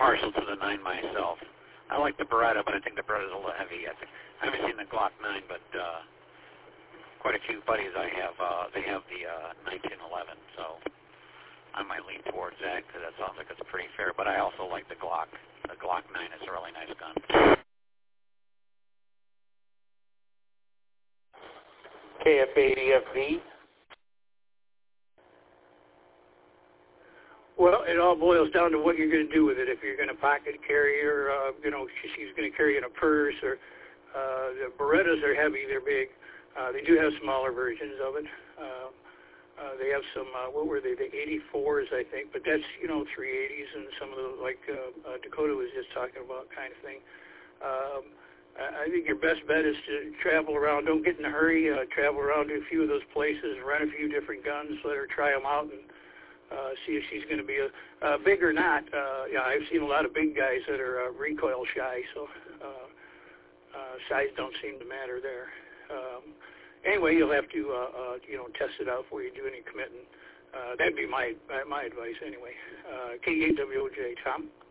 partial to the 9 myself. I like the Beretta, but I think the Beretta's a little heavy. I haven't seen the Glock 9, but quite a few buddies I have, they have the 1911, so I might lean towards that because that sounds like it's pretty fair. But I also like the Glock. The Glock 9 is a really nice gun. KF80FV. Well, it all boils down to what you're going to do with it. If you're going to pocket carry her, she's going to carry in a purse, or the Berettas are heavy, they're big. They do have smaller versions of it. They have some, what were they, the 84s, I think, but that's, 380s and some of the, like Dakota was just talking about kind of thing. I think your best bet is to travel around. Don't get in a hurry. Travel around to a few of those places, rent a few different guns, let her try them out, and see if she's going to be big or not. I've seen a lot of big guys that are recoil shy, so size don't seem to matter there. Anyway, you'll have to test it out before you do any committing. That'd be my advice anyway. K8WOJ, Tom.